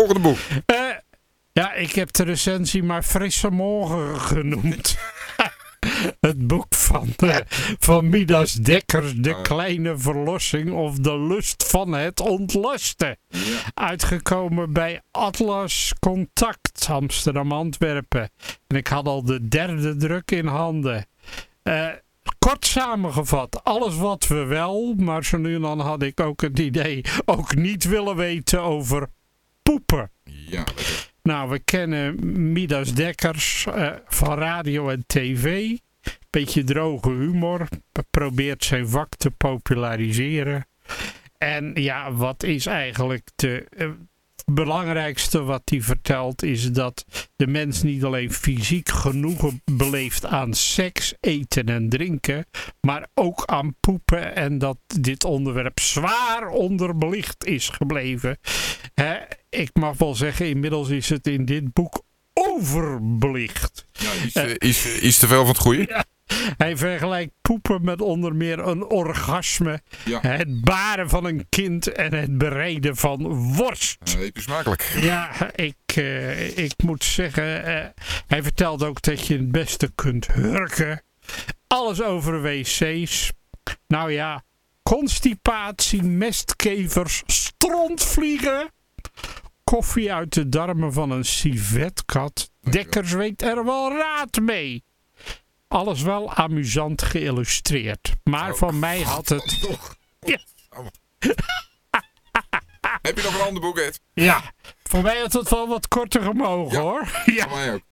volgende boek. Ja, ik heb de recensie maar Frisse Morgen genoemd. Het boek van Midas Dekkers, De Kleine Verlossing of De Lust van het Ontlasten. Ja. Uitgekomen bij Atlas Contact, Amsterdam-Antwerpen. En ik had al de 3e druk in handen. Kort samengevat, alles wat we wel, maar zo nu en dan had ik ook het idee, ook niet willen weten over poepen. Ja. Nou, we kennen Midas Dekkers van radio en tv. Beetje droge humor. Probeert zijn vak te populariseren. En ja, wat is eigenlijk het belangrijkste wat hij vertelt is dat de mens niet alleen fysiek genoegen beleeft aan seks, eten en drinken, maar ook aan poepen en dat dit onderwerp zwaar onderbelicht is gebleven. Ik mag wel zeggen, inmiddels is het in dit boek overbelicht. Ja, iets te veel van het goede. Ja. Hij vergelijkt poepen met onder meer een orgasme, het baren van een kind en het bereiden van worst. Eet u smakelijk. Ja, ik moet zeggen, hij vertelt ook dat je het beste kunt hurken. Alles over wc's. Nou ja, constipatie, mestkevers, strontvliegen. Koffie uit de darmen van een civetkat. Dekkers weet er wel raad mee. Alles wel amusant geïllustreerd. Maar van mij had het... Ja. Heb je nog een ander boek, Ed? Ja, voor mij had het wel wat korter gemogen, hoor. Ja. Voor mij ook.